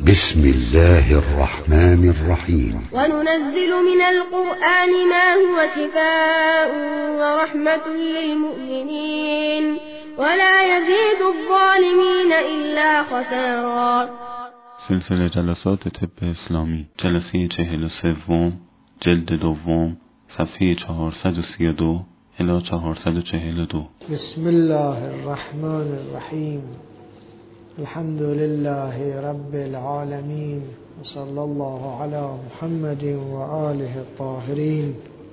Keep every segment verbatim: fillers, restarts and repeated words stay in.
بسم الله الرحمن الرحيم. وننزل من القرآن ما هو شفاء ورحمة للمؤمنين ولا يزيد الظالمين إلا خسارا. سلسله جلسات طب اسلامی، جلسه چهل و سوم، جلد دوم، صفحه چهارصد و سی و دو الی چهارصد و چهل و دو. بسم الله الرحمن الرحیم. الحمد لله رب العالمين وصلى الله على محمد وآله الطاهرين.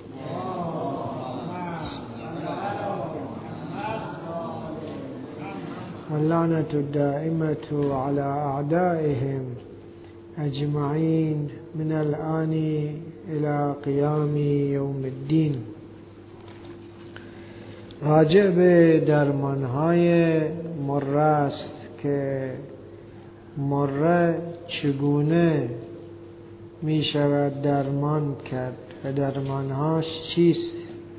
واللعنة الدائمة على أعدائهم أجمعين من الآن إلى قيام يوم الدين. راجع به درمانهای مره است که مره چگونه می شود درمان کرد و درمانهاش چیست؟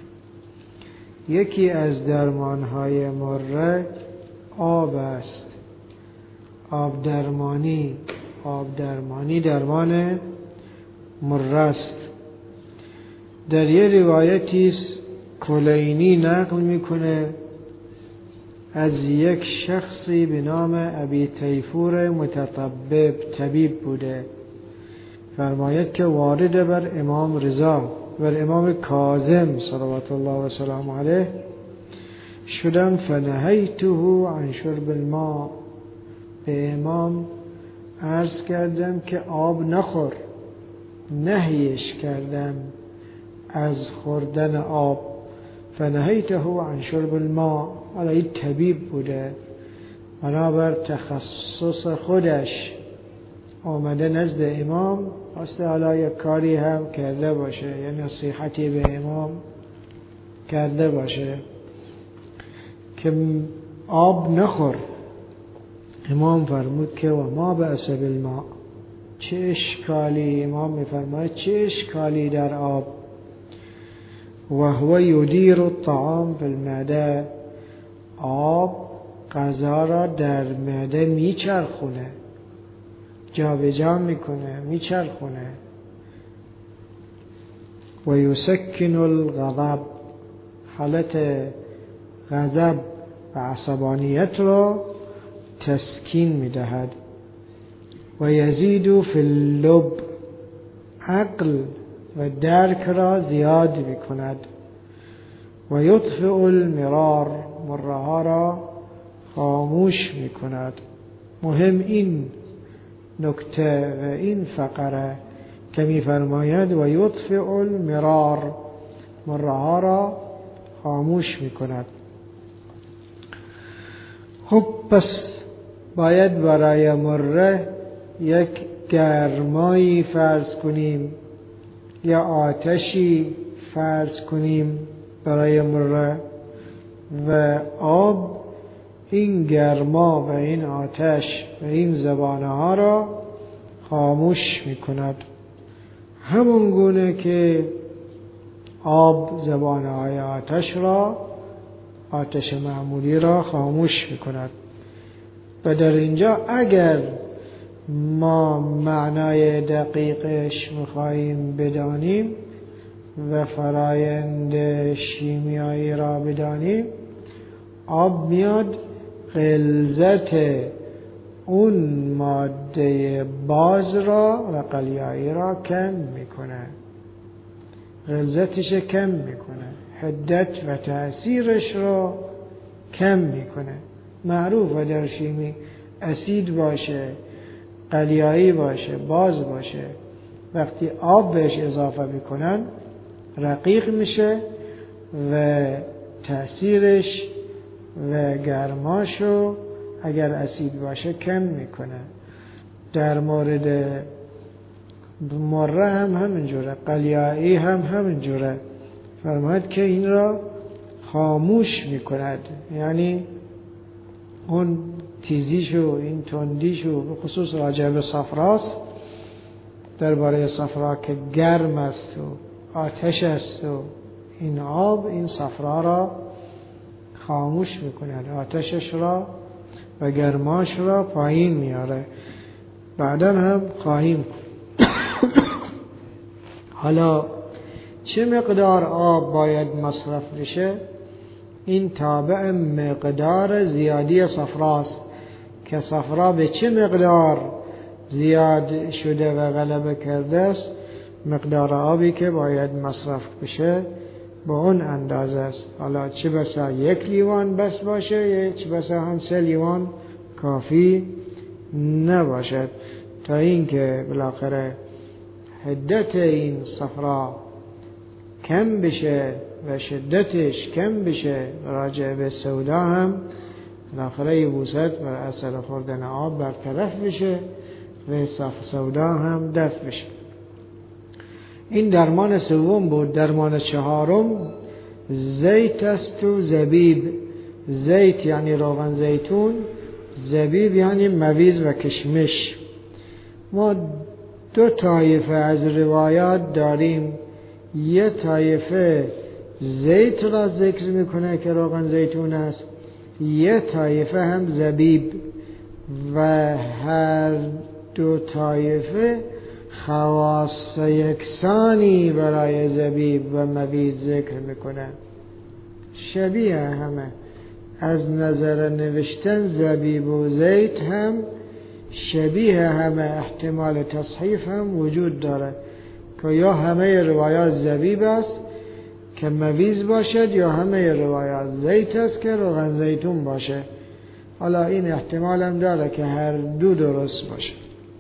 یکی از درمانهای مره آب است. آب درمانی آب درمانی درمان مره است. در یه روایتی کلینی نقل میکنه از یک شخصی به نام ابی تیفور متطبب، طبیب بوده. فرماید که وارد بر امام رضا، بر امام کاظم صلوات الله و سلام علیه شدم، فنهیته عن شرب الماء. به امام عرض کردم که آب نخور، نهیش کردم از خوردن آب. فنهیته عن شرب الماء. حالا این طبیب بوده، بنابر تخصص خودش آمده نزد امام، واسه حالا یک کاری هم کرده باشه، یعنی نصیحتی به امام کرده باشه که آب نخور. امام فرمود که و ما بأس بالماء، چه اشکالی، امام میفرماید چه اشکالی در آب. و هو یدیر الطعام فی المعده، آب غذا را در معده میچرخونه، جابجا میکنه، میچرخونه. و یسکن الغضب، حالت غضب و عصبانیت را تسکین میدهد. و یزید فی اللب، عقل و درک را زیاد میکند. و یطفئ المرار، مره ها را خاموش میکند. مهم این نکته و این فقره که میفرماید و یطفئ المرار، مره ها را خاموش میکند. خب پس باید برای مره یک گرمایی فرض کنیم یا آتشی فرض کنیم برای مره، و آب این گرما و این آتش و این زبانه ها را خاموش می کند. همون گونه که آب زبانه های آتش را، آتش معمولی را خاموش می کند. و در اینجا اگر ما معنای دقیقش می‌خواهیم بدانیم و فرایند شیمیایی را بدانیم، آب میاد غلظت اون ماده باز را و قلیایی را کم میکنه، غلظتش کم میکنه، حدت و تأثیرش را کم میکنه. معروفه در شیمی اسید باشه، قلیایی باشه، باز باشه، وقتی آب بهش اضافه میکنن رقیق میشه و تأثیرش و گرماشو اگر اسید باشه کم میکنه. در مورد مره هم همینجوره، قلیایی هم همینجوره. فرماید که این را خاموش میکند، یعنی اون تیزیشو، این تندیشو، به خصوص راجع به صفراست. درباره صفرا که گرم است و آتش است و این آب این صفرا را خاموش میکنه، آتشش را و گرماش را پایین میاره. بعدا هم خواهیم. حالا چه مقدار آب باید مصرف بشه؟ این تابع مقدار زیادی صفراست که صفرا به چه مقدار زیاد شده و غلبه کرده است، مقدار آبی که باید مصرف بشه با اون اندازه است. حالا چه بسا یک لیوان بس باشه یا چه بسا هم سه لیوان کافی نباشد، تا اینکه بالاخره حدت این صفرا کم بشه و شدتش کم بشه. راجع به سودا هم بالاخره یبوست و اثر خوردن آب برطرف بشه و صف سودا هم دفع بشه. این درمان سوم بود. درمان چهارم زیت است و زبیب. زیت یعنی روغن زیتون، زبیب یعنی مویز و کشمش. ما دو طایفه از روایات داریم. یه طایفه زیت را ذکر میکنه که روغن زیتون است، یه طایفه هم زبیب، و هر دو طایفه خواص یکسانی برای زبیب و مویز ذکر میکنه، شبیه همه. از نظر نوشتن زبیب و زیت هم شبیه همه، احتمال تصحیف هم وجود داره که یا همه روایات زبیب است که مویز باشد یا همه روایات زیت است که روغن زیتون باشه. حالا این احتمال هم داره که هر دو درست باشه.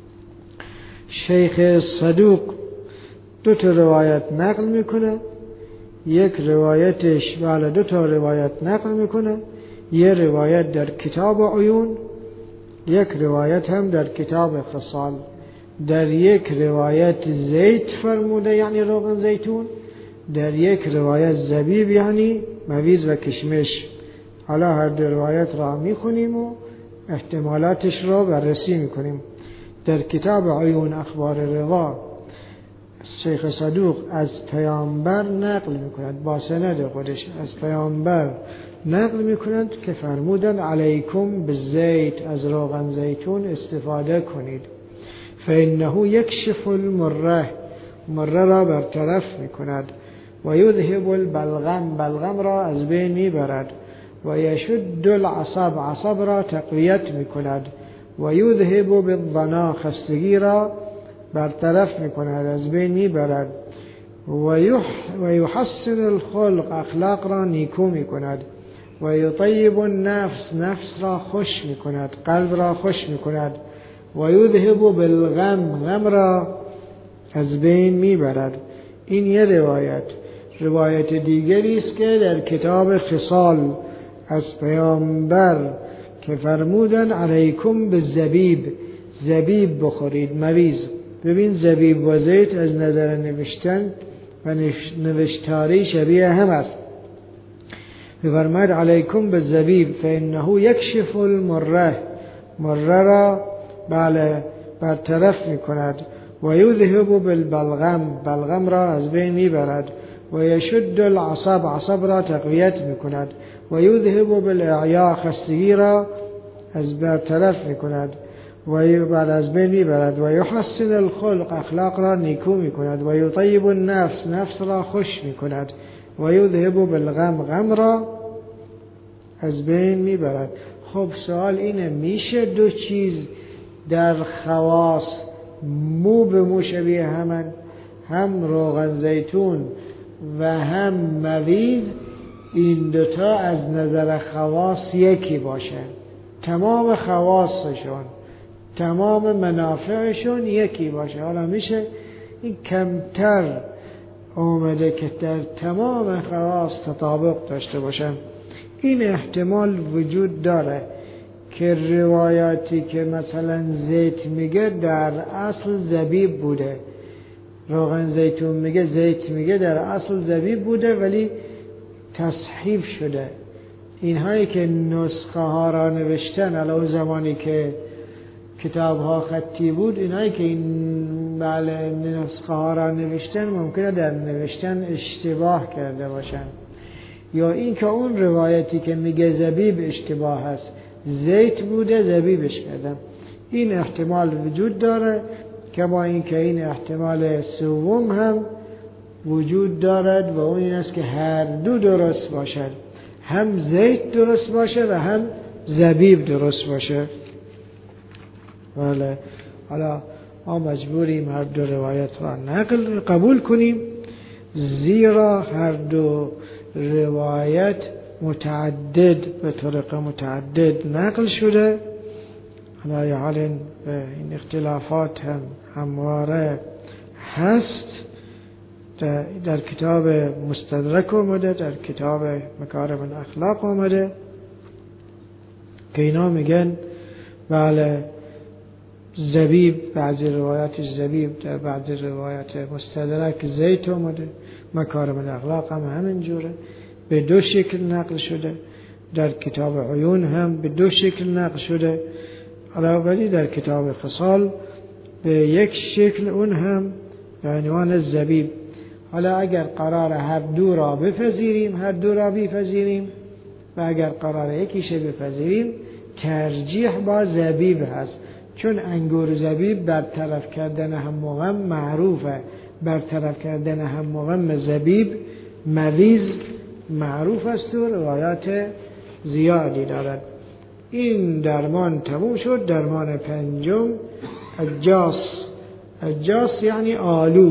شیخ صدوق دو تا روایت نقل میکنه. یک روایتش ولی دو تا روایت نقل میکنه. یه روایت در کتاب عیون، یک روایت هم در کتاب خصال. در یک روایت زیت فرموده یعنی روغن زیتون، در یک روایت زبیب یعنی مویز و کشمش. حالا هر دو روایت را میخونیم و احتمالاتش را بررسی میکنیم. در کتاب عیون اخبار رضا شیخ صدوق از پیامبر نقل میکند، با سند خودش از پیامبر نقل میکنند که فرمودند علیکم بالزیت، از روغن زیتون استفاده کنید، فانه یکشف المره، مره را برطرف میکند، و یذهب البلغم، بلغم را از بین میبرد، و یشد العصب، عصب را تقویت میکند، و یذهب بالظنا، خستگی را برطرف میکند، از بین میبرد، و یحسن الخلق، اخلاق را نیکو میکند، و یطیب النفس، نفس را خوش میکند، قلب را خوش میکند، و یذهب بالغم، غم را از بین میبرد. این یه روایت. روایت دیگری است که در کتاب خصال از پیامبر که فرمودن علیکم بالزبیب، زبیب بخورید، مویز. ببین زبیب و زیت از نظر نوشتن و نوشتاری شبیه هم است. فرمود علیکم بالزبیب فانه یکشف المره، مره را بله برطرف میکند، و یذهب بالبلغم، بلغم را از بین میبرد، و یشد العصب، عصب را تقویت میکند، و یذهب بالاعیا، خستگی را از برطرف میکند و بعد از بین میبرد، و یحسن الخلق، اخلاق را نیکو میکند، و یطیب النفس، نفس را خوش میکند، و یذهب بالغم، غم را از بین میبرد. خب سوال اینه، میشه دو چیز در خواص مو به مو شبیه همن، هم روغن زیتون و هم مویز، این دوتا از نظر خواص یکی باشه، تمام خواصشون، تمام منافعشون یکی باشه؟ حالا میشه این کمتر اومده که در تمام خواص تطابق داشته باشن. این احتمال وجود داره که روایاتی که مثلا زیت میگه در اصل زبیب بوده، روغن زیتون میگه زیت میگه در اصل زبیب بوده ولی تصحیف شده. اینهایی که نسخه ها را نوشتن علاوه زمانی که کتاب ها خطی بود، اینهایی که این بله نسخه ها را نوشتن ممکنه در نوشتن اشتباه کرده باشن، یا این که اون روایتی که میگه زبیب اشتباه هست، زیت بوده زبیبش کردن. این احتمال وجود داره، کما اینکه این احتمال سوم هم وجود دارد و اون این است که هر دو درست باشد، هم زیت درست باشه و هم زبیب درست باشه. بله، حالا ما مجبوریم هر دو روایت را نقل قبول کنیم، زیرا هر دو روایت متعدد به طرق متعدد نقل شده. علی حال این اختلافات هم همواره هست. در, در کتاب مستدرک اومده، در کتاب مکارم الاخلاق اومده که اینا میگن بله زبیب، بعضی روایات زبیب، در بعضی روایات مستدرک زیت اومده. مکارم الاخلاق هم همین جوره، به دو شکل نقل شده. در کتاب عیون هم به دو شکل نقل شده، علاوه در کتاب خصال به یک شکل، اون هم به عنوان زبیب. حالا اگر قرار هر دو را بپذیریم، هر دو را بپذیریم، و اگر قرار یکیش بپذیریم، ترجیح با زبیب هست، چون انگور زبیب برطرف کردن هم مغم معروفه، برطرف کردن هم مغم زبیب مریض معروف است و روایات زیادی دارد. این درمان تموم شد. درمان پنجم اجاس. اجاس یعنی آلو.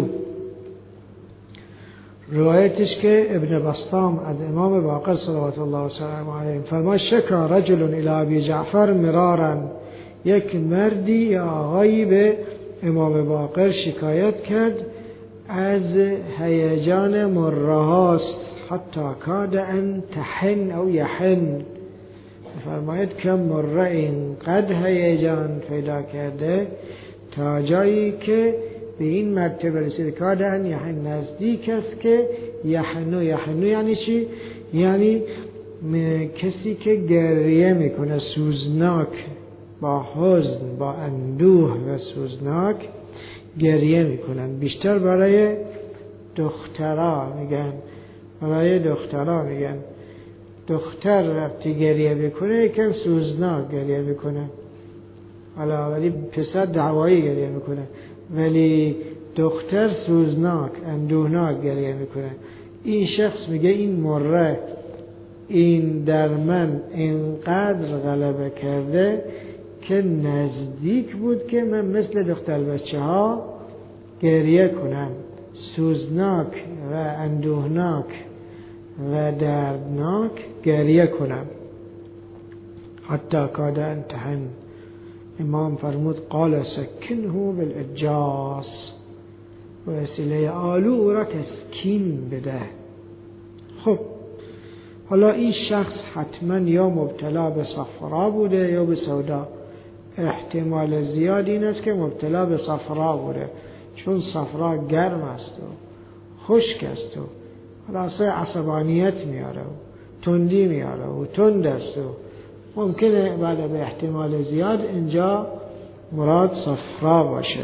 روایتش که ابن بسطام از امام باقر صلوات الله و سلامه علیه فرما شکا رجل الی ابی جعفر مرارا، یک مردی یا آقایی به امام باقر شکایت کرد از هیجان مرهاست، حتی کاد ان تحن او یحن. فرماید که مره اینقدر هیجان پیدا کرده تا جایی که به این مرتبه رسید کاد ان یحن، نزدیک است که یحنو. یحنو یعنی چی؟ یعنی کسی که گریه میکنه، سوزناک، با حزن، با اندوه و سوزناک گریه میکنن. بیشتر برای دخترها میگن، برای دخترها میگن دختر وقتی گریه بکنه یکم سوزناک گریه میکنه، حالا ولی پسر دعوایی گریه میکنه، ولی دختر سوزناک اندوهناک گریه میکنه. این شخص میگه این مره، این در من اینقدر غلبه کرده که نزدیک بود که من مثل دختر بچه ها گریه کنم، سوزناک و اندوهناک و دردناک گریه کنم. حتی کاد ان تحن. امام فرمود قال سکنه بالاجاس، و وسیله آلو را تسکین بده. خب حالا این شخص حتما یا مبتلا به صفرا بوده یا به سودا. احتمال زیاد این است که مبتلا به صفرا بوده، چون صفرا گرم است و خشک است و خلاصه عصبانیت میاره و تندی میاره و تند است و ممکنه بعد به احتمال زیاد اینجا مراد صفرا باشه.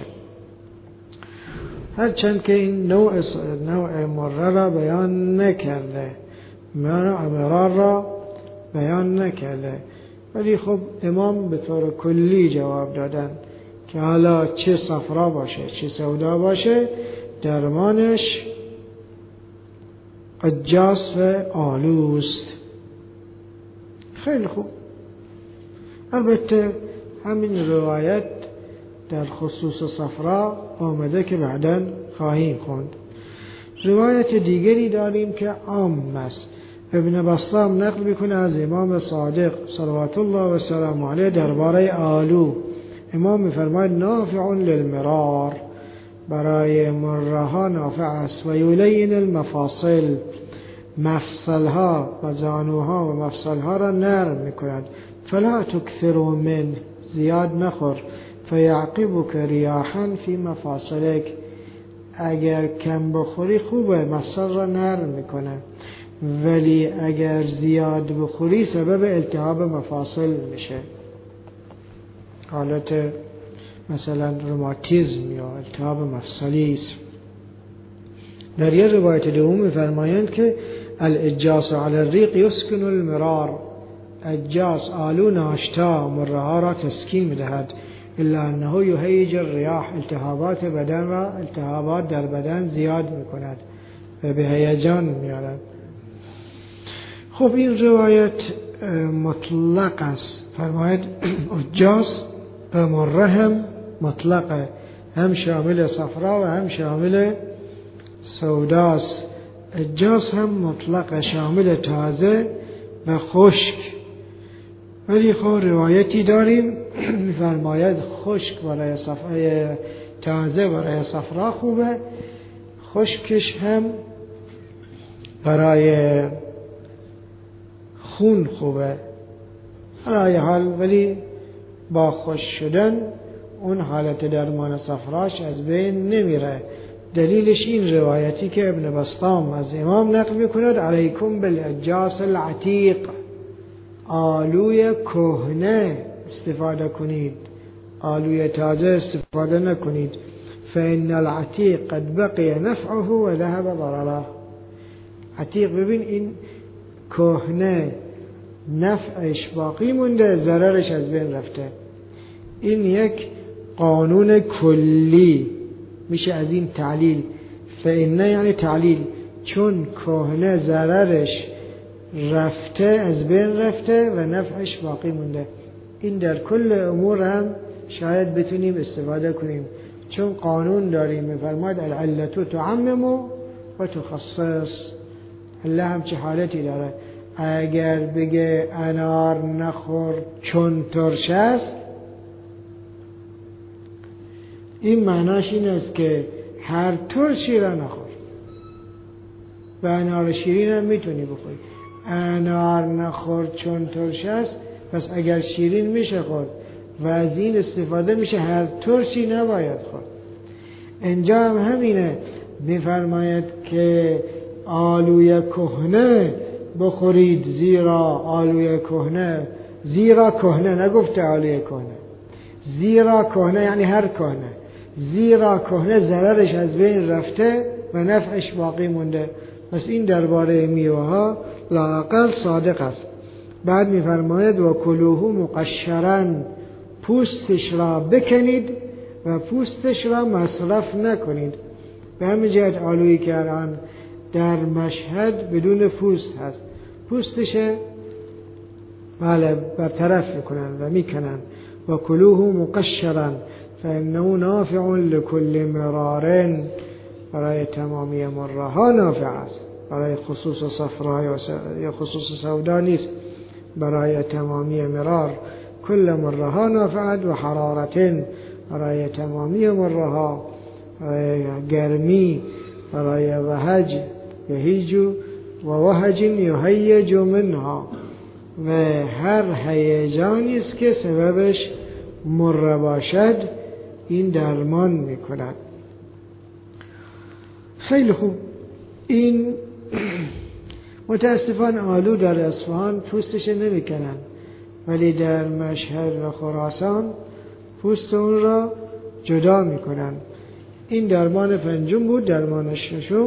هرچند که این نوع نوع مره را بیان نکرده، نوع مرار را بیان نکرده، ولی خب امام به طور کلی جواب دادن که حالا چه صفرا باشه چه سودا باشه درمانش اجاس و آلوست. خیلی خوب. البته همین روایت در خصوص صفرا آمده که بعداً خواهیم خوند. روایت دیگری داریم که عام است. ابن بسطام نقل میکنه از امام صادق صلوات الله و سلام علیه درباره آلو. امام میفرماید نافع للمرار، برای مرها نافع است، و یلین المفاصل، مفصلها و زانوها و مفصلها را نرم میکند. فلا تکثروا من، زیاد نخور. فیعقبک ریاحا فی مفاصلک، اگر کم بخوری خوبه، مفصل را نرم میکنه، ولی اگر زیاد بخوری سبب التهاب مفاصل میشه، حالت مثلا روماتیسم یا التهاب مفصلی است. در یه روایت دوم می‌فرمایند که الاجاس علی الریق یسکن المرار، اجاس آلو ناشتا مرها را تسکین می‌دهد. الا انه یهیج الریاح، التهابات بدن و التهابات در بدن زیاد میکند و به هیجان میارد. خب این روایت مطلق است، فرماید اجاس و مره هم مطلقه، هم شامل صفرا و هم شامل سوداست. اجاس هم مطلق شامل تازه و خشک، ولی خب روایتی داریم میفرماید خشک برای صفرا، تازه برای صفرا خوبه، خشکش هم برای خون خوبه. برای حال ولی با خشک شدن اون حالت درمان صفراش از بین نمیره. دلیلش این روایتی که ابن بسطام از امام نقل میکند علیکم بالاجاس العتیق، آلوی کهنه استفاده کنید، آلوی تازه استفاده نکنید. فإن العتیق قد بقی نفعه و ذهب ضرره. عتیق ببین این کهنه نفعش باقی مونده، ضررش از بین رفته. این یک قانون کلی میشه از این تعلیل. فإن یعنی تعلیل، چون کهنه ضررش رفته از بین رفته و نفعش باقی مونده. این در کل امور هم شاید بتونیم استفاده کنیم، چون قانون داریم میفرماید العلة تعمم و تخصص. الله هم چه حالتی داره، اگر بگه انار نخور چون ترش است، این معناش این است که هر ترشی را نخور و انار شیرین هم میتونی بخوری. انار نخور چون ترش است، پس اگر شیرین میشه خورد و از این استفاده میشه هر ترشی نباید خورد. اینجا هم همینه، میفرماید که آلوی کهنه بخورید، زیرا آلوی کهنه، زیرا کهنه نگفته آلوی کهنه، زیرا کهنه یعنی هر کهنه، زیرا کهنه ضررش از بین رفته و نفعش باقی مونده. پس این درباره میوه ها لااقل صادق است. بعد میفرماید و کلوه مقشرا، پوستش را بکنید و پوستش را مصرف نکنید. به همین جهت آلویی که الان در مشهد بدون پوست هست، پوستش بله برطرف میکنن و میکنن. و کلوه مقشرا فانه نافع لكل مرار، برای تمامی مره ها نافع است، برای خصوص صفرا یا خصوص سودا نیست، برای تمامی مرار. کل مره ها نافعت و حرارت، برای تمامی مره ها، برای گرمی، برای وهج یهیج و وهج یهیج منها، و هر هیجانی است که سببش مره باشد این درمان میکند. خیلی خوب. این متاسفانه آلو در اصفهان پوستش نمیکنن، ولی در مشهد و خراسان پوست اون را جدا میکنن. این درمان پنجم بود. درمان ششم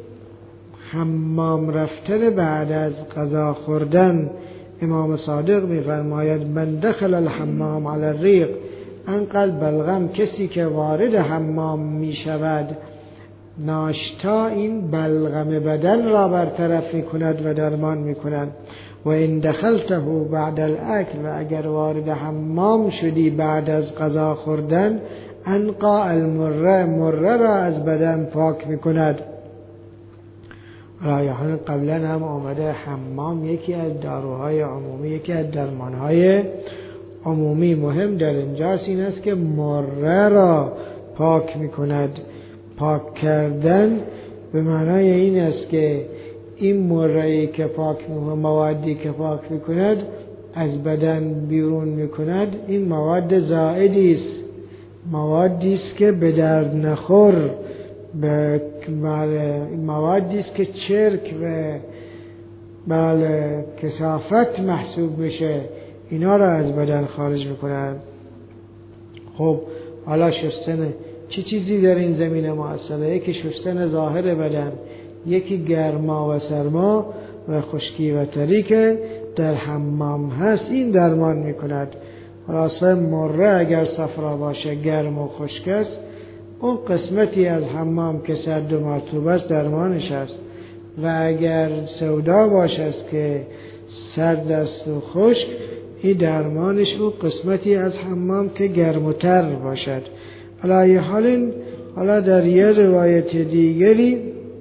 حمام رفتن بعد از غذا خوردن. امام صادق میفرماید من دخل الحمام علی الریق، انقل بلغم، کسی که وارد حمام میشود ناشتا این بلغم بدن را برطرف میکند و درمان میکند. و این دخلته بعد الاکل، و اگر وارد حمام شدی بعد از غذا خوردن انقا المره، مره را از بدن پاک میکند. رایحان قبلا هم آمده حمام یکی از داروهای عمومی، یکی از درمانهای عمومی. مهم در اینجاست این است که مره را پاک میکند. پاک کردن به معنای این است که این مره‌ای که پاک میکند، موادی که پاک میکند از بدن بیرون میکند، این مواد زائدی است، موادی است که به درد نخور، به موادی است که چرک و بله کثافت محسوب میشه، اینا را از بدن خارج میکند. خب حالا شستن چه چیزی در این زمینه مؤثره؟ یکی شستن ظاهر بدن، یکی گرما و سرما و خشکی و تری که در حمام هست، این درمان میکند. خلاصه مره اگر صفرا باشه گرم و خشک است، اون قسمتی از حمام که سرد و مرطوب است درمانش است، و اگر سودا باشه که سرد است و خشک، این درمانش اون قسمتی از حمام که گرم و تر باشد. علی حال حالا در یه روایت دیگری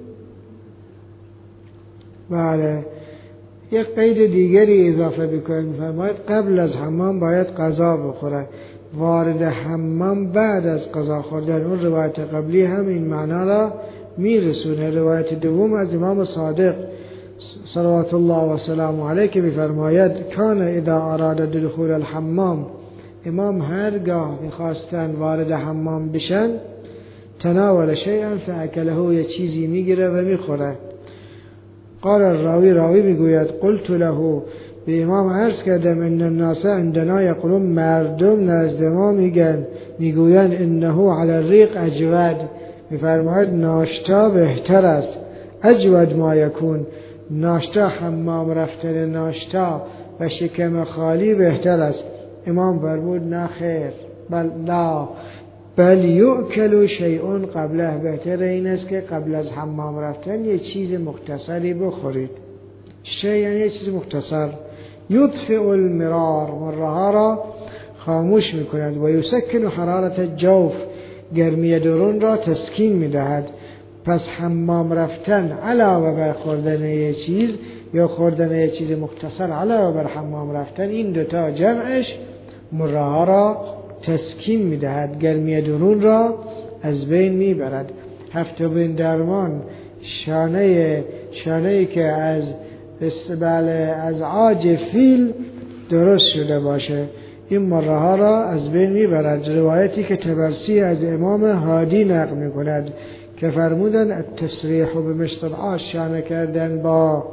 بله یک قید دیگری اضافه بکنیم، فرماید قبل از حمام باید غذا بخوره، وارد حمام بعد از غذا خوردن. اون روایت قبلی هم این معنا را میرسونه. روایت دوم از امام صادق صلوات الله و سلام علیه که میفرماید کان اذا اراد دخول الحمام، امام هرگاه میخواستن وارد حمام بشن، تناول شیئا فاکله، یه چیزی میگیره و میخوره. قال الراوی، راوی میگوید قلت له، به امام عرض کردم ان الناس عندنا یقولون، مردم نزد ما میگن میگویند انه علی الریق اجود، میفرماید ناشتا بهتر است. اجود ما یکون، ناشتا حمام رفتن ناشتا و شکم خالی بهتر است. امام فرمود نه خیر، بل لا بل یؤکل شیء قبله، بهتر این است که قبل از حمام رفتن یه چیز مختصری بخورید. شیء یعنی یه چیز مختصر. یطفئ المرار، مرها را خاموش میکند. و یسکن حرارت جوف، گرمی درون را تسکین میدهد. پس حمام رفتن علاوه بر خوردن یه چیز یا خوردن یه چیز مختصر علاوه بر حمام رفتن، این دوتا جمعش مرها را تسکین میدهد، گرمی درون را از بین میبرد. هفتمین درمان شانه شانه‌ای که از بله از عاج فیل درست شده باشه، این مره ها را از بین میبرد. روایتی که طبرسی از امام هادی نقل میکند که فرمودن التسریح بمشط العاج، شانه کردن با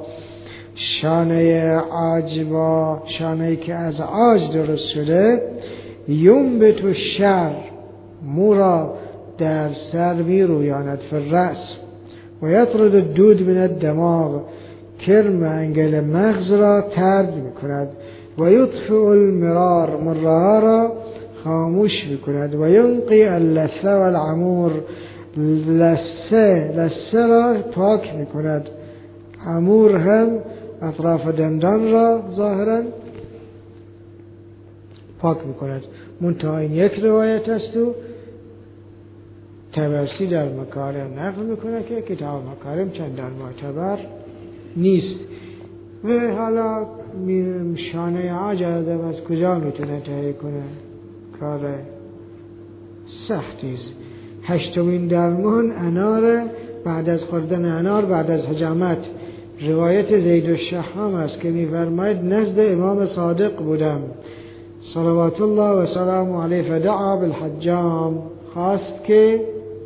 شانه عاج، با شانه‌ای که از عاج درست شده، ینبت الشعر، مورا در سر می رویاند، فی الرأس، و یطرد الدود من الدماغ، کرم انگل مغز را طرد می کند، و یطفئ المرار، مرها را خاموش می کند، و ینقی اللثه و العمور، لثه لثه را پاک می کند، عمور هم اطراف دندان را ظاهرا پاک می کند. منتها این یک روایت است و طبرسی در مکارم نقل میکنه که کتاب مکارم چندان معتبر نیست. و حالا شانه عاج آدم از کجا میتونه تهیه کنه؟ کار سختیست. هشتمین درمان انار، بعد از خوردن انار بعد از حجامت. روایت زید الشحام است که میفرماید نزد امام صادق بودم صلوات الله و سلام علیه، فدعا بالحجام، خواست که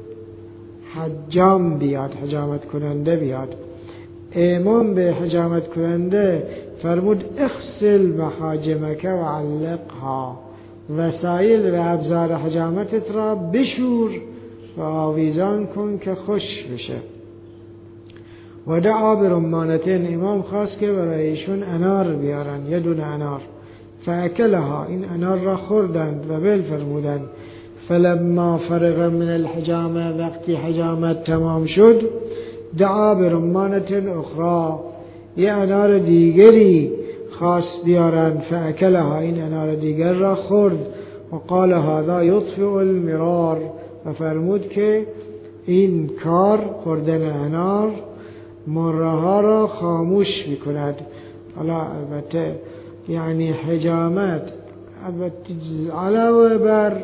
حجام بیاد، حجامت کننده بیاد. امام به حجامت کننده فرمود اغسل محاجمک و علقها، وسایل و ابزار حجامتت را بشور و آویزان کن که خوش بشه. و دعا برمانتین، امام خواست که برایشون انار بیارن، یه دونه انار. فاکلها، این انار را خوردند و بل فرمودند. فلما فرغ من الحجامه، وقتی حجامت تمام شد، دعا برمانت اخرى، یه انار دیگری خواست بیارن. فاکلها، این انار دیگر را خورد. و قال هذا یطفئ المرار، و فرمود که این کار، خوردن انار، مره ها را خاموش میکند. حالا البته یعنی حجامت البته علاوه بر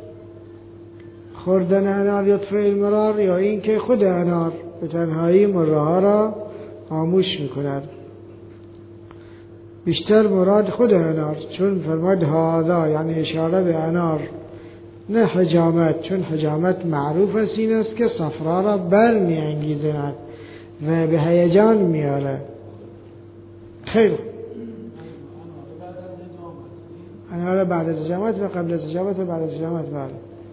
خوردن انار یطفئ المرار، یا این که خود انار به تنهایی مره ها را خاموش میکند. بیشتر مراد خود انار، چون فرمود هذا یعنی اشاره به انار، نه حجامت، چون حجامت معروف است این است که صفرا را بر می انگیزند و به هیجان میاره. خیلی انار بعد از حجامت و قبل از حجامت و بعد از حجامت. بله،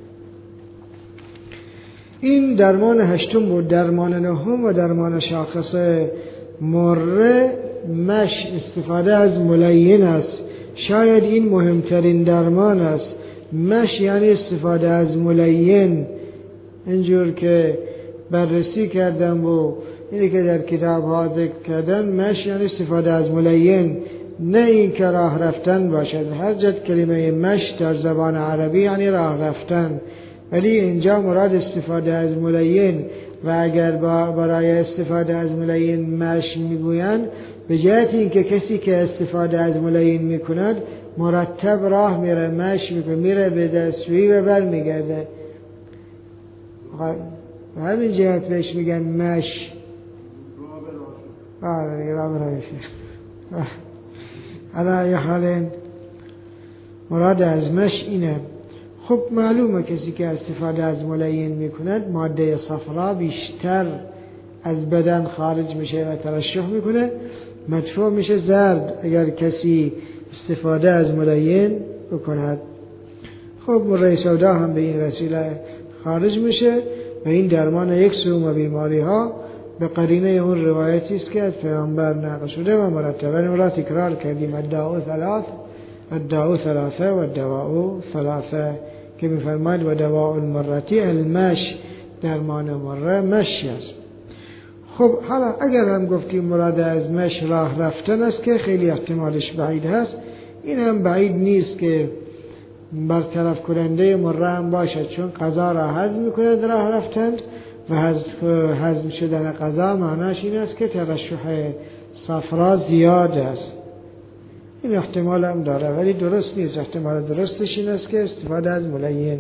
این درمان هشتم بود. درمان نهم و درمان شاخص مره مش، استفاده از ملین است. شاید این مهمترین درمان است. مش یعنی استفاده از ملین، اینجور که بررسی کردم و اینی که در کتاب ها ذکر کردن، مش یعنی استفاده از ملین، نه این که راه رفتن باشد. هر جد کلمه مش در زبان عربی یعنی راه رفتن، ولی اینجا مراد استفاده از ملین. و اگر برای استفاده از ملین مش میگویند، به جهت این که کسی که استفاده از ملین میکند مرتب راه میره، مش میکنه، میره به دستشویی و بر میگرده. و همین جهت بهش میگن مش. آره راه برایشه. علی حال مراد از مش اینه. خب معلومه کسی که استفاده از ملین میکند ماده صفرا بیشتر از بدن خارج میشه و ترشح میکنه، مدفوع میشه زرد اگر کسی استفاده از ملین بکند. خب مره سودا هم به این وسیله خارج میشه و این درمان یک سوم بیماری ها به قرینه اون روایتی است که از پیامبر نقل شده و مرتبا اون را تکرار کردیم. الدواء ثلاث، الدواء ثلاثه و الدواء ثلاثه، که میفرماید و دواء المرتی المش، درمان مره مشی است. خب حالا اگر هم گفتیم مراد از مش راه رفتن است که خیلی احتمالش بعید هست، این هم بعید نیست که برطرف کننده مره هم باشد، چون غذا را هضم میکند راه رفتن و هضم شدن غذا معناش این است که ترشح صفرا زیاد است. این احتمال هم داره ولی درست نیست. احتمال درستش این است که استفاده از ملین.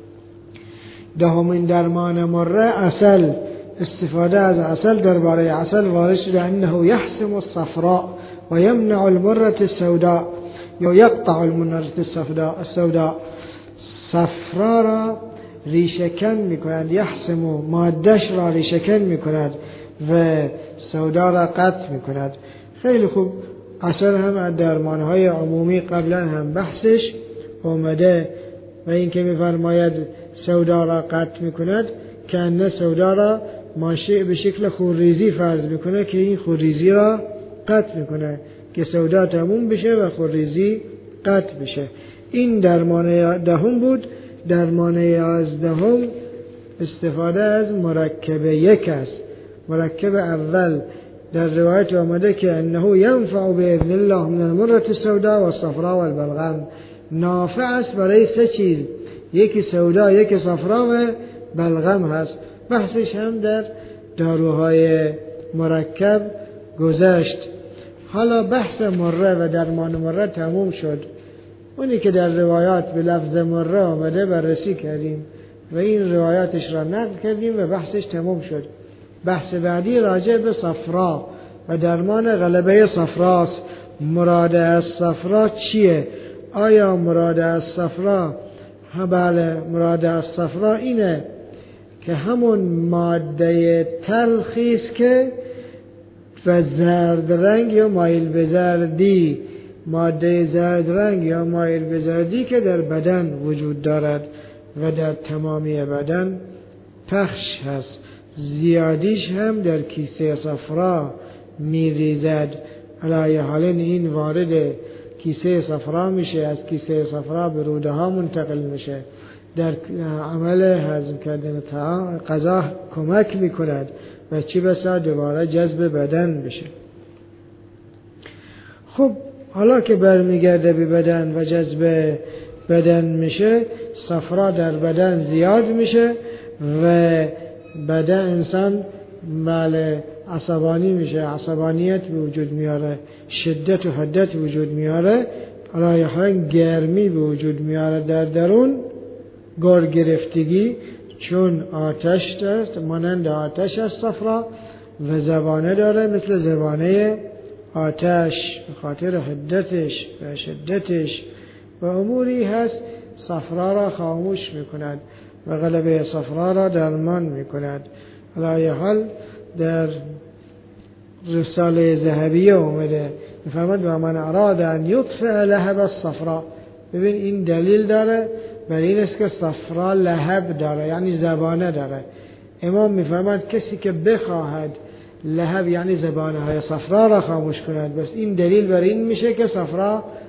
دهمین درمان مره عسل. استفاده از عسل. درباره عسل وارد شده انه یحسم الصفراء و یمنع المره السوداء یا یقطع المره السوداء. صفرا را ریشه‌کن می‌کند، یحسم ماده‌اش را ریشه‌کن می‌کند و سودا را قطع می‌کند. خیلی خوب. عسل هم از درمانهای عمومی قبلا هم بحثش اومده و این که می‌فرماید سودا را قطع می‌کند که انه سودا را ماشی به شکل خونریزی فرض می‌کنه که این خونریزی را قطع می‌کنه که سودا تموم بشه و خونریزی قطع بشه. این درمان دهم بود. درمان یازدهم استفاده از مرکب یک است. مرکب اول در روایت آمده که انه ینفع باذن الله من المره السوداء والصفراء والبلغم. نافع است برای سه چیز، یکی سودا، یکی صفرا و بلغم هست. بحثش هم در داروهای مرکب گذشت. حالا بحث مره و درمان مره تموم شد. اونی که در روایات به لفظ مره آمده بررسی کردیم و این روایاتش را نقل کردیم و بحثش تموم شد. بحث بعدی راجع به صفرا و درمان غلبه صفراست. مراد از صفرا چیه؟ آیا مراد از صفرا ها بله مراد از صفرا اینه که همون ماده تلخی است که و زرد رنگ یا مایل به زردی، ماده زرد رنگ یا مایل به زردی که در بدن وجود دارد و در تمامی بدن پخش هست. زیادیش هم در کیسه صفرا میریزد. علی حال این وارد کیسه صفرا میشه، از کیسه صفرا به روده ها منتقل میشه، در عمل هضم کردن طعام غذا کمک میکند و چی بسا دوباره جذب بدن بشه. خب حالا که برمیگرده به بدن و جذب بدن میشه، صفرا در بدن زیاد میشه و بدن انسان مال عصبانی میشه، عصبانیت به وجود میاره، شدت و حدت وجود میاره، علی حال گرمی به وجود میاره در درون، گور گرفتگی، چون آتش دست مانند آتش است صفرا و زبانه داره مثل زبانه آتش به خاطر حدتش و شدتش و اموری هست صفرا را خاموش میکند و غلبه صفرا را درمان میکند. علی حال در رساله ذهبیه اومده میفرماد و من اراد ان یطفئ لهب الصفرا. ببین این دلیل داره برای این است که صفرا لهب داره، یعنی زبانه داره. امام میفرماد کسی که بخواهد لهب یعنی زبانه های صفرا را خاموش کند، بس این دلیل برای این میشه که صفرا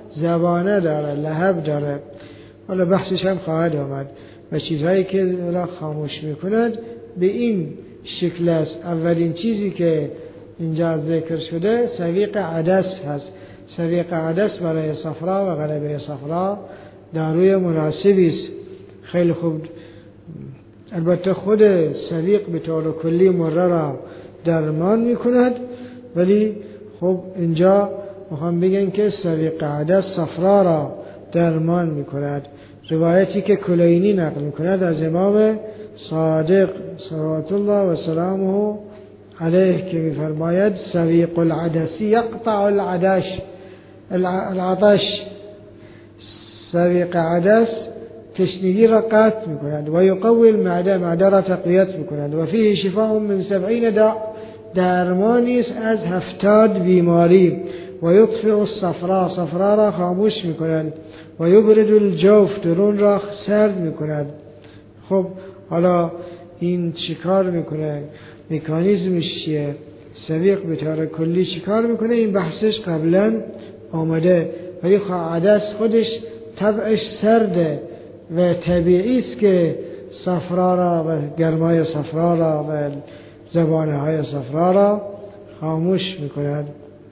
زبانه داره، لهب داره، حالا بحثش هم خواهد آمد و چیزهایی که را خاموش میکند به این شکل است. اولین چیزی که اینجا ذکر شده سویق عدس هست. سویق عدس برای صفرا و غلبه صفرا داروی مناسبی است. خیلی خوب. البته خود سویق به طور کلی مره را درمان میکند، ولی خب اینجا میخوام بگن که سویق عدس صفرا را درمان میکند. روایتی که کلینی نقل میکند از امام صادق صلوات الله و سلامه علیه که میفرماید سویق العدسی یقطع العدش العطش. سویق عدس تشنگی را قطع میکند و یقوی المعده، معده را تقویت میکند و فیه شفاء من سبعین داء، درمانی است از هفتاد بیماری و یطفئ الصفرا، صفرا را خاموش میکند و یبرد الجوف، درون را سرد میکند. خب حالا این چیکار میکنه؟ مکانیزمش چیه؟ سویق به طور کلی چیکار میکنه؟ این بحثش قبلا آمده، ولی عدس خودش طبعش سرده و طبیعی است که صفرا را و گرمای صفرا را و زبانه های صفرا را خاموش میکند.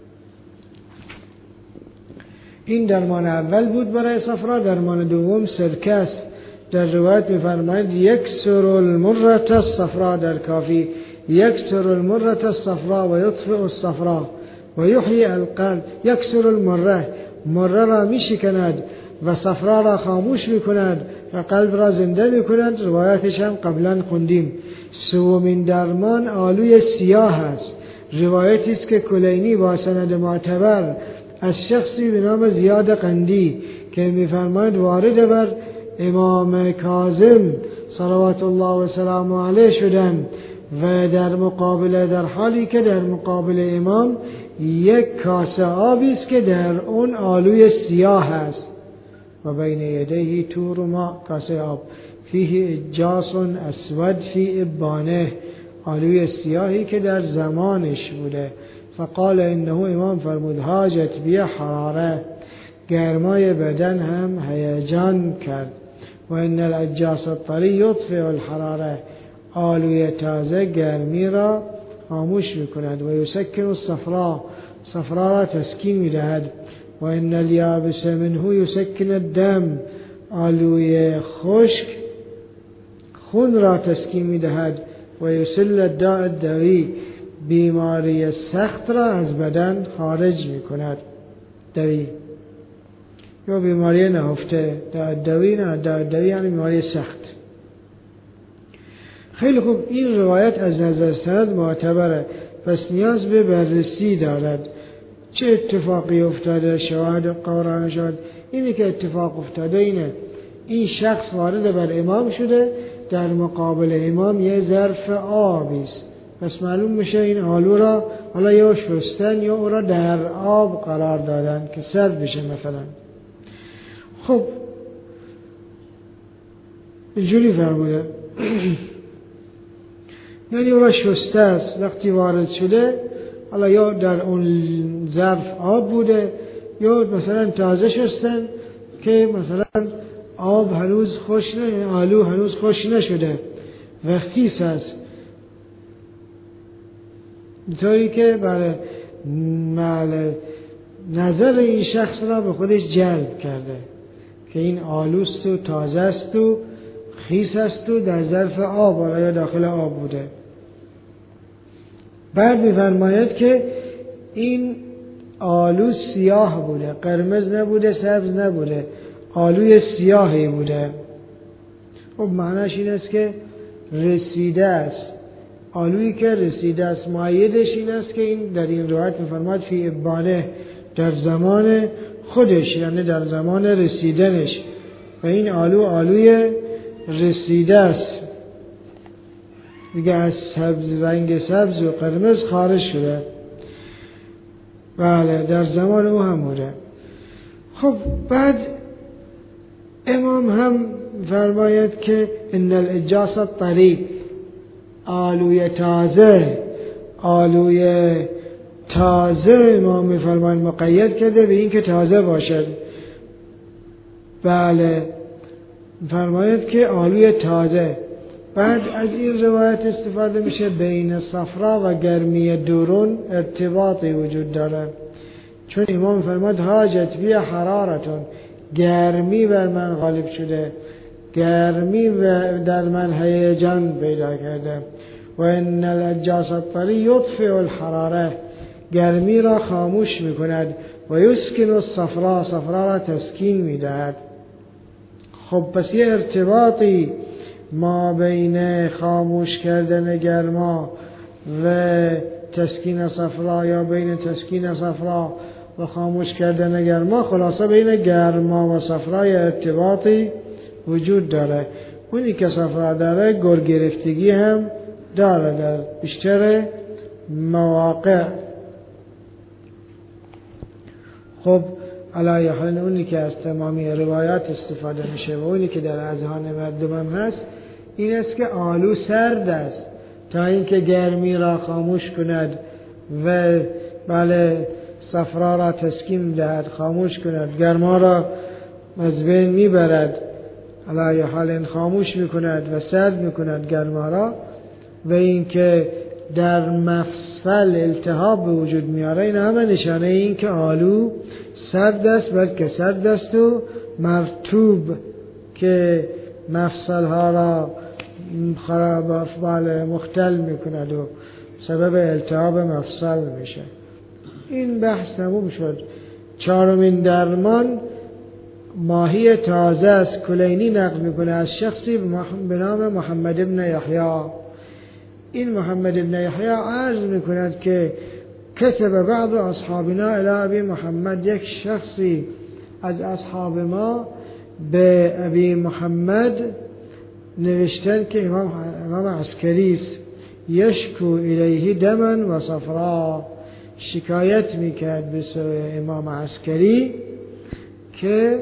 این درمان اول بود برای صفرا. درمان دوم سرکه است. در روایت می‌فرماید یکسر المرة الصفرا، در کافی یکسر المرة الصفرا و یطفئ الصفرا و یحیی القلب. یکسر المره، مره را میشکند و صفرا را خاموش میکند و قلب را زنده میکند. روایتش هم قبلا خوندیم. سومین درمان آلوی سیاه است. روایتی است که کلینی با سند معتبر از شخصی به نام زیاد قندی که میفرماید وارد بر امام کاظم صلوات الله و سلامه علیه شدند و در مقابل در حالی که در مقابل امام یک کاسه آبی است که در اون آلوی سیاه است و بین یدیه تور ما، کاسه آب فیه اجاس اسود فی ابانه، آلوی سیاهی که در زمانش بوده. فقال انه، امام فرمود حاجت بی حراره، گرمای بدن هم هیجان کرد. و ان الاجاس الطری یطفئ الحراره، آلوی تازه گرمی را خاموش میکند. و یسکن الصفرا، صفرا را تسکین میدهد. و ان الیابس منه یسکن الدم، آلوی خشک خون را تسکین میدهد. و یسل الداء الدوی، بیماری سخت را از بدن خارج میکند. دوی یا بیماری نهفته، داء الدوی نه، داء الدوی یعنی بیماری سخت. خیلی خوب. این روایت از نظر سند معتبره، پس نیاز به بررسی دارد. چه اتفاقی افتاده؟ شواهد قرآن شد. اینی که اتفاق افتاده اینه، این شخص وارد بر امام شده، در مقابل امام یه ظرف آبی است. پس معلوم میشه این آلو را حالا یا شستن یا او را در آب قرار دادن که سرد بشه مثلا. خب اینجوری فرموده یعنی او را شسته است. وقتی وارد شده حالا یا در اون ظرف آب بوده یا مثلا تازه شستن که مثلا آب هنوز خوش نه، آلو هنوز خوش نشده و خیس است، طوری که برای نظر این شخص را به خودش جلب کرده که این آلوست و تازه است و خیس است و در ظرف آب یا داخل آب بوده. بعد می‌فرماید که این آلو سیاه بوده، قرمز نبوده، سبز نبوده، آلوی سیاهی بوده. خب معناش این است که رسیده است. آلویی که رسیده است، معیدش این است که این در این روایت می‌فرماید فی ابانه، در زمان خودش، یعنی در زمان رسیدنش. و این آلو آلوی رسیده است دیگه، از سبز، رنگ سبز و قرمز خارج شده. بله در زمان او هم بوده. خب بعد امام هم فرماید که ان الاجاس الطری، آلوی تازه، آلوی تازه امام میفرماید مقید کرده به این که تازه باشد. بله فرماید که آلوی تازه. بعد از این روایت استفاده میشه بین صفرا و گرمی درون ارتباطی وجود داره، چون امام فرمود حاجت بی حرارتون، گرمی بر من غالب شده، گرمی در من هیجان پیدا کرده. و ان الاجاس الطری یطفئ الحراره، گرمی را خاموش میکند. و یسکن الصفرا، صفرا را تسکین میدهد. خب پس یه ارتباطی ما بین خاموش کردن گرما و تسکین صفرا، یا بین تسکین صفرا و خاموش کردن گرما، خلاصه بین گرما و صفرا یه ارتباطی وجود داره. اونی که صفرا داره گرگرفتگی هم داره در بیشتر مواقع. خب علی حال اونی که از تمامی روایات استفاده میشه و اونی که در اذهان مردم هست این است که آلو سرد است تا اینکه گرمی را خاموش کند و بله صفرا را تسکین دهد، خاموش کند، گرما را از بین میبرد. علی حال خاموش میکند و سرد میکند گرما را. و اینکه در مفصل التهاب به وجود میاره، این همه نشانه این که آلو سرد است، بلکه سرد است و مرطوب که مفصل ها را خراب افعال مختل میکند و سبب التهاب مفصل میشه. این بحث تموم شد. چهارمین درمان ماهی تازه است. کلینی نقل میکنه از شخصی به نام محمد ابن یحیی. این محمد ابن یحیی عرض میکند که کتب بعض اصحابنا الی ابی محمد، یک شخصی از اصحاب ما به ابی محمد نوشتن که امام, امام عسکری است، یشکو الیه دما و صفرا، شکایت میکرد به سوی امام عسکری که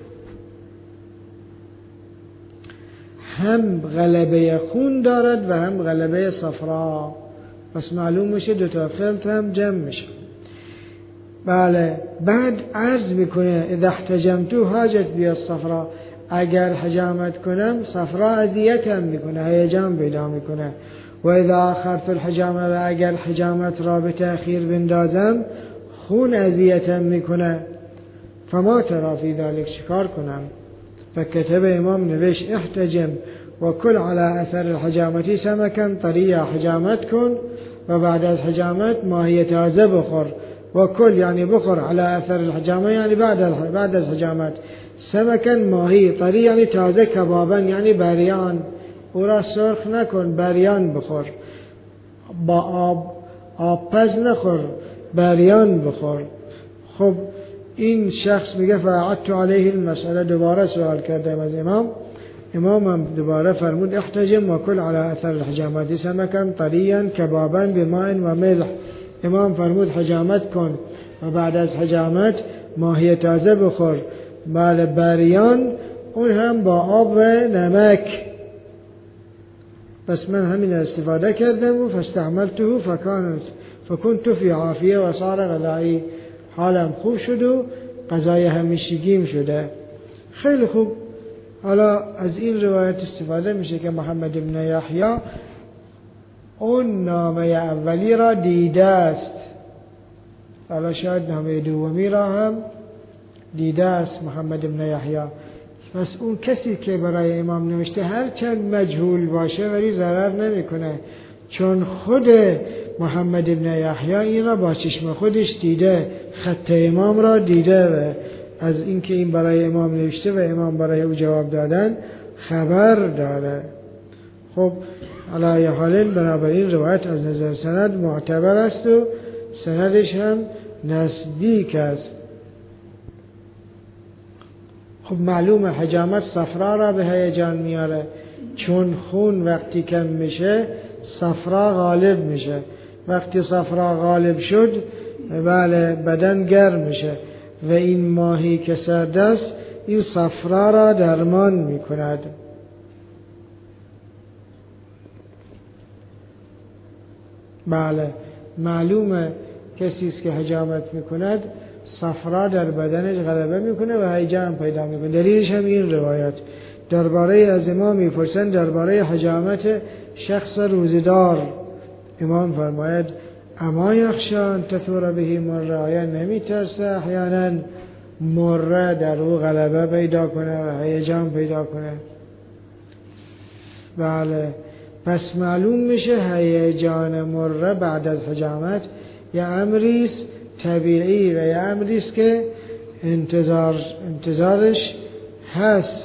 هم غلبه خون دارد و هم غلبه صفرا. پس معلوم میشه دو تا خلط هم جمع میشه. بله بعد عرض میکنه اذا احتجمتو حاجت بی الصفرا، اگر حجامت کنم صفرا اذیتم میکنه، هیجان پیدا میکنه. و اذا آخرت الحجامه، و اگر حجامت را به تأخیر بندازم خون اذیتم میکنه. فما ترى فی ذلک، چیکار کنم؟ فکتب امام نوشت احتجم و کل علی اثر الحجامتی سمکن طریا، حجامت کن و بعد از حجامت ماهی تازه بخور. و کل یعنی بخور، علی اثر الحجامه یعنی بعد بعد از حجامت، سمکن ماهی، طری یعنی تازه، کبابن یعنی بریان، او را سرخ نکن، بریان بخور، با آب آب پز نخور، بریان بخور. خب این شخص میگه فعدت علیه المسئله، دوباره سوال کردم از امام. امام هم دوباره فرمود احتجم و کل علی اثر الحجامتی سمکن طریا کبابا بماء و ملح. امام فرمود حجامت کن و بعد از حجامت ماهی تازه بخور، بله بریان، اون هم با آب و نمک. پس من همین استفاده کردم و فاستعملته فکانت فکنت فی عافیه و صار غذایی، حالم خوب شد و غذای همیشگیم شده. خیلی خوب. حالا از این روایت استفاده میشه که محمد بن یحیی اون نامه اولی را دیده است، حالا شاید نامه دومی را هم دیده است محمد بن یحیی. پس اون کسی که برای امام نوشته هر چند مجهول باشه ولی ضرر نمیکنه، چون خود محمد بن یحیی این را با چشم خودش دیده، خط امام را دیده و از اینکه این برای امام نوشته و امام برای او جواب دادن خبر داره. خب علی حال بنابراین روایت از نظر سند معتبر است و سندش هم نزدیک است. خب معلومه حجامت صفرا را به هیجان میاره، چون خون وقتی کم میشه صفرا غالب میشه، وقتی صفرا غالب شد بله بدن گرم میشه و این ماهی که سرد است این صفرا را درمان میکند. بله معلومه کسی است که حجامت میکند صفرا در بدنش غلبه میکنه و هیجان پیدا میکنه. دلیلش هم این روایت. درباره از امام میپرسن درباره حجامت شخص روزدار، امام فرماید اما یخشان تثور بهی مره، آیا نمیترسه احیانا مره در او غلبه پیدا کنه و هیجان پیدا کنه؟ بله، پس معلوم میشه هیجان مره بعد از حجامت یه امریست طبیعی و یه امریست که انتظار انتظارش هست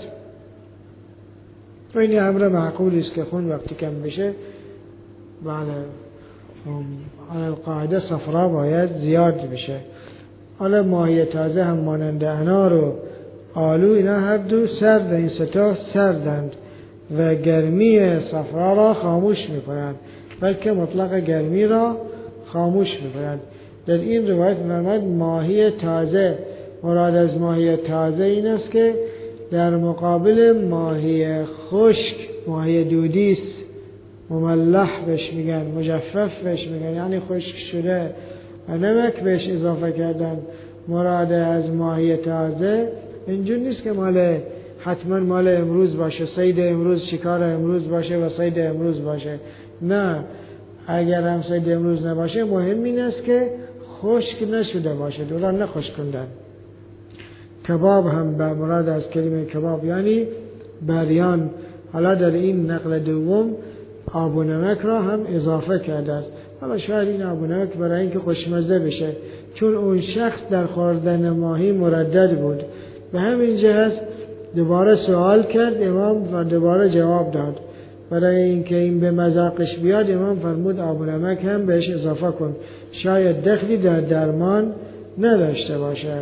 و این امر معقولی است که خون وقتی کم بشه بله القاعده صفرا باید زیاد بشه. حالا ماهی تازه هم مانند انار و آلو اینا هر دو سرد، این ستا سردند و گرمی صفرا را خاموش میکنند، بلکه مطلق گرمی را خاموش میکنند. در این روایت فرمود ماهی تازه، مراد از ماهی تازه این است که در مقابل ماهی خشک، ماهی دودیست، مملح بهش میگن، مجفف بهش میگن، یعنی خشک شده و نمک بهش اضافه کردن. مراد از ماهی تازه اینجور نیست که مال حتما مال امروز باشه، صید امروز، شکار امروز باشه و صید امروز باشه. نه، اگر هم صید امروز نباشه مهم این است که خشک نشده باشه، دوران نخشک کندن. کباب هم به مراد از کلمه کباب یعنی بریان. حالا در این نقل دوم آب و نمک را هم اضافه کرده است. حالا شاید این آب و نمک برای اینکه خوشمزه بشه، چون اون شخص در خوردن ماهی مردد بود، به همین جهت دوباره سوال کرد امام و دوباره جواب داد. برای اینکه این به مذاقش بیاد امام فرمود آب و نمک هم بهش اضافه کن، شاید دخلی در درمان نداشته باشه.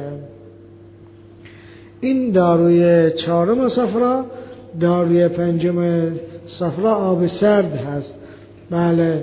این داروی چهارم صفرا. داروی پنجم صفرا آب سرد هست. بله،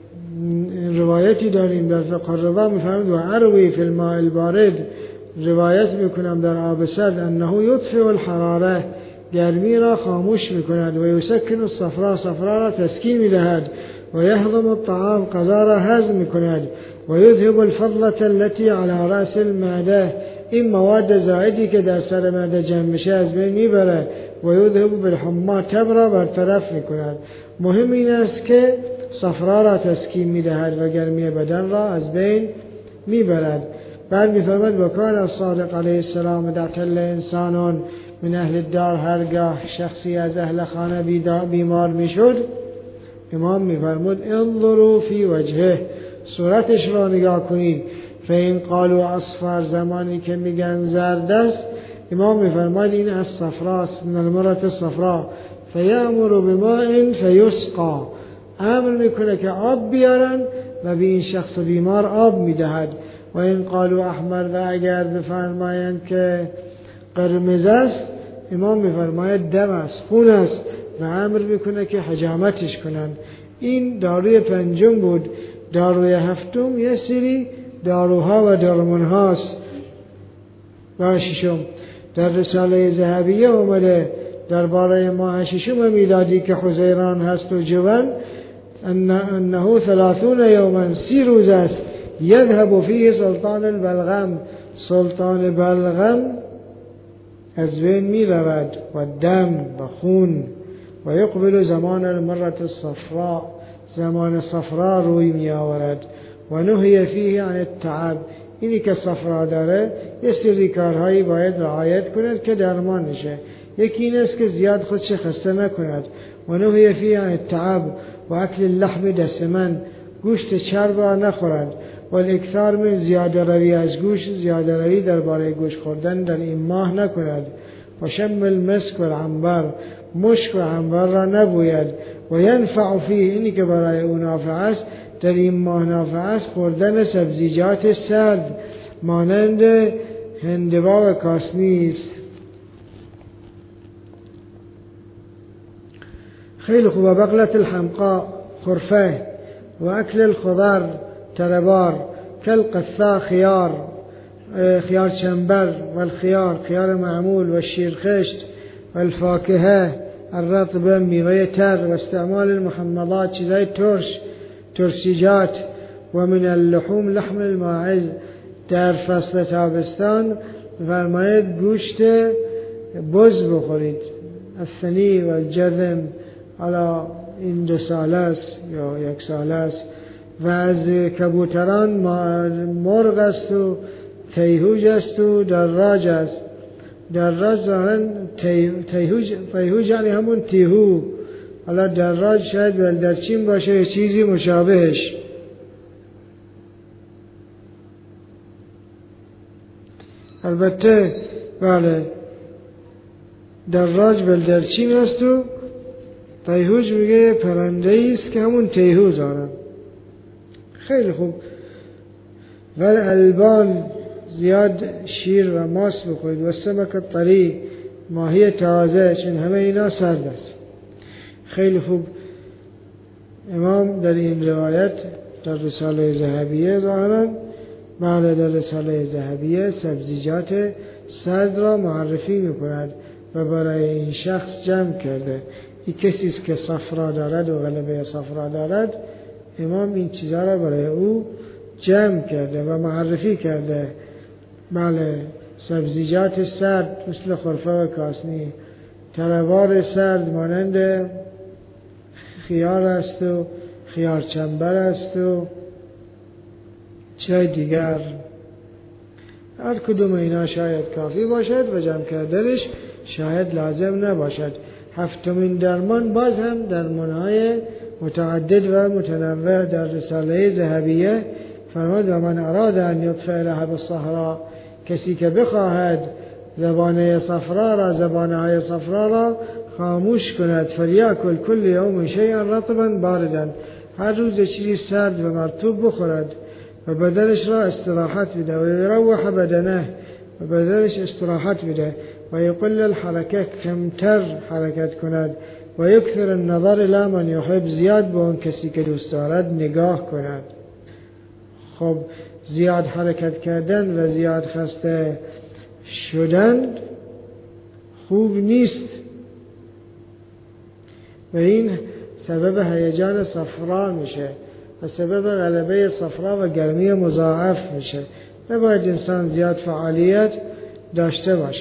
روایتی داریم در قربا میفهمید و عروی فی الماء البارد، روایت میکنم در آب سرد انه یطفئ الحراره، گرمی را خاموش میکند و یسکن الصفرا، صفرا را تسکین میدهد و یهضم الطعام، غذا را هضم میکند و یذهب الفضلة التي على رأس المعده، این مواد زائدی که در سر معده جمع میشه از بین میبره و یذهب بالحما، تب را برطرف میکند. مهم این است که صفرا را تسکین میدهد و گرمی بدن را از بین میبرد. بعد میفرماد و کان الصادق علیه السلام دعتل انسانون من اهل الدار، هرگاه شخصی از اهل خانه بیمار میشد امام میفرمود انظروا فی وجهه، صورتش را نگاه کنید. فین قالوا اصفر، زمانی که میگن زرد است امام میفرماد این از صفراست، من المرة الصفرا. فیأمر بماء فیسقا، امر میکنه که آب بیارن و به این شخص بیمار آب میدهد. و این قالوا احمر، و اگر بفرمایند که قرمز است امام میفرماید دم است، خون است و امر میکنه که حجامتش کنن. این داروی پنجم بود. داروی هفتم یه سری داروها و درمان هاست. و ششم در رساله ذهبیه اومده درباره ماه ششم میلادی که حزیران هست و جوان انه ثلاثون یوما، سی روز است، یذهب فیه سلطان البلغم، سلطان بلغم از بین می رود و دم و خون و یقبل زمان المرة الصفراء، زمان صفرا روی می آورد و نهی فیه عن التعب، اینی که صفرا داره یه سری کارهایی باید رعایت کند که درمان نشه. یکی این است که زیاد خودش خسته نکند و نهی فیه عن التعب و اکل اللحم دسمن، گوشت چرب را نخورد و الاکثار من زیاده روی از گوشت، زیاده روی درباره گوشت خوردن در این ماه نکند و شم المسک و العنبر، مشک و عنبر را نبوید و ینفع فیه، اینی که برای او نافع است در این ماه نافع است خوردن سبزیجات سرد مانند هندبا و کاسنی است. خیلی خوب. بغلت الحمقاء، خرفه و اکل الخضر، تربار، کالقثا، خیار، خيار شنبر والخيار، خيار معمول والشيرخشت والفاكهة الرطبة ميوه تر، واستعمال المحمضات چیزای ترش، ترشیجات، و من اللحوم لحم الماعز، در فصل تابستان فرماید گوشت بز بخورید، الثنی و الجذم، حالا این دو ساله است یا یک ساله است. و از کبوتران مرغ است و تیهوج است و دراج است. دراج ظاهراً تیهوج تیهوج یعنی همون تیهو، حالا دراج شاید بلدرچین باشه یا چیزی مشابهش. البته بله دراج بلدرچین است و تیهوج میگه پرنده‌ای است که همون تیهو دارن. خیلی خوب. ولی البان زیاد شیر و ماست بخورید و سمک طری، ماهی تازه، چون همه اینا سرد است. خیلی خوب. امام در این روایت در رساله ذهبیه ظاهراً بله در رساله ذهبیه سبزیجات سرد را معرفی میکند و برای این شخص جمع کرده. این کسی است که صفرا دارد و غلبه صفرا دارد، امام این چیزها را برای او جمع کرده و معرفی کرده. بله سبزیجات سرد مثل خرفه و کاسنی، تلوار سرد مانند خیار است و خیار چنبر است و چای دیگر، هر کدوم اینا شاید کافی باشد و جمع کردنش شاید لازم نباشد. هفتمین درمان باز هم درمانهای متعدد و متنوع در رساله ذهبیه فرمود و من اراد ان یطفئ لهب الصحرا، کسی که بخواهد زبانه صفرا را زبانهای صفرا را خاموش کند، فلیاکل کل یوم شیئا رطبا باردا، هر روز چیزی سرد و مرطوب بخورد و بدنش را استراحت بده و یروح بدنه و بدنش استراحت بده و یقل الحرکه، کمتر حرکت کند و یکثر النظر الی من یحب، زیاد به اون کسی که دوست دارد نگاه کند. خب زیاد حرکت کردن و زیاد خسته شدن خوب نیست و این سبب هیجان صفرا میشه و سبب غلبه صفرا و گرمی مضاعف میشه. نباید انسان زیاد فعالیت داشته باشه.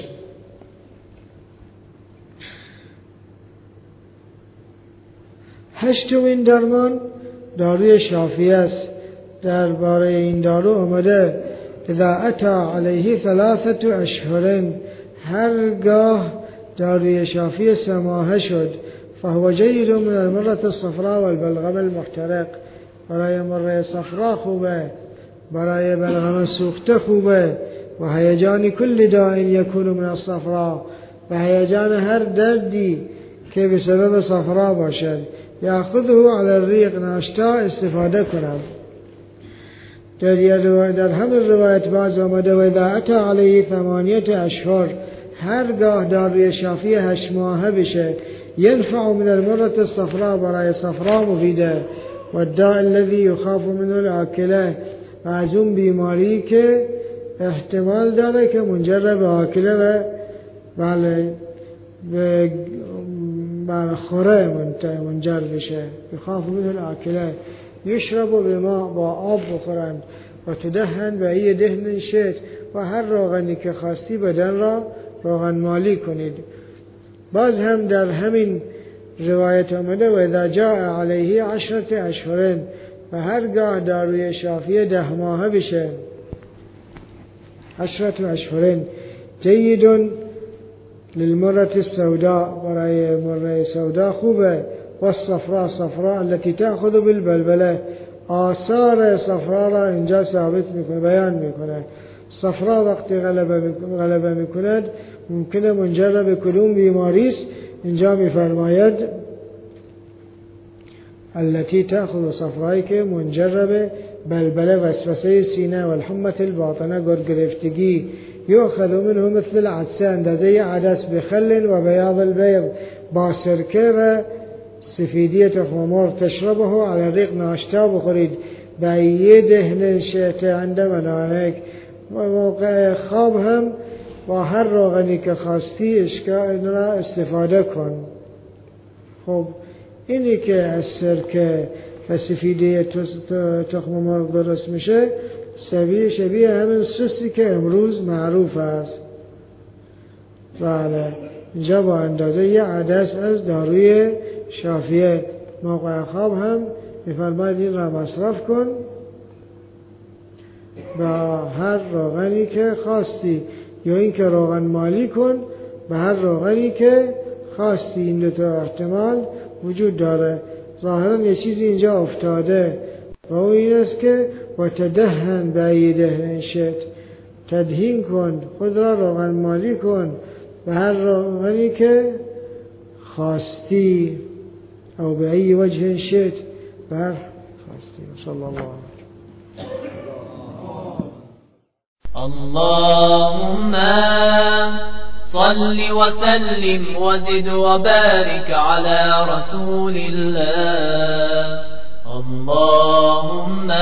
هشتمین درمان داروی شافی است. درباره این دارو آمده اذا اتا علیه ثلاثه اشهر، هرگاه داروی شافی سه ماهه شد، فهو جید من المرة الصفراء والبلغم المحترق، برای مره صفرا خوبه، برای بلغم سوخته خوبه، و هیجان کل داء یکون من الصفراء، و هیجان هر دردی که به سبب صفرا باشد، یاخذه علی الریق، ناشتا استفاده کنم. در در همین روایت باز آمده و اذا اتا علیه ثمانیت اشهر، هرگاه داروی شافی هشت ماهه بشه، ینفع من المرة الصفراء، برای صفرا مفیده، و الداء الذي يخاف منه الاکله، و از اون بیماری که احتمال داره که منجر به آکله و بله به بله خوره منجر بشه. يخاف منه الاکله، یشرب بما، با آب بخورند، و تدهن به ای دهن شد، و هر روغنی که خواستی بدن را روغن مالی کنید. باز هم در همین روایت آمده و اذا جاء علیه عشرت اشهر، و هرگاه داروی شافی ده ماهه بشه، عشرت اشهر جید للمرة السوداء، برای مره سودا خوبه، والصفراء صفراء التي تأخذ بالبلبله، آثار صفرا را اینجا ثابت میکنه، بیان میکنه. صفرا وقتی غلبه غلبه میکند ممکنه منجر به کدوم بیماری است. اینجا میفرماید التي تأخذ صفرایی که منجر به بلبله، وسوسه سینه، و الحمة الباطنه، گرگرفتگی، یؤخذ منه مثل العدسه، اندازه عدس، بخل و بیاض البیض، با سرکه و سفیدی تخم مرغ، تشربه على الريق، ناشتا بخورید، بایه دهن شئت عند منامک، و موقع خواب هم با هر روغنی که خواستی اشکال را استفاده کن. خب اینی که از سرکه و سفیدی تخم مرغ درست میشه شبیه شبیه همین سوسی که امروز معروف است. بله اینجا با اندازه یه عدس از داروی شافیه موقع خواب هم میفرماید این را مصرف کن با هر روغنی که خواستی، یا این که روغن مالی کن به هر روغنی که خواستی. این دو تا احتمال وجود داره. ظاهرا یه چیزی اینجا افتاده و اون این است که و تدهن بعیده شد، تدهین کن، خود را روغن مالی کن به هر روغنی که خواستی، او به ای وجه شد به هر خواستی. صلی الله علیه. اللهم صل وسلم وزد وبارك على رسول الله. اللهم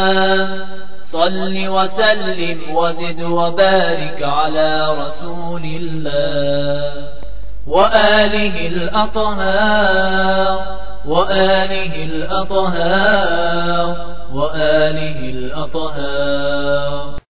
صل وسلم وزد وبارك على رسول الله وآله الأطهار وآله الأطهار وآله الأطهار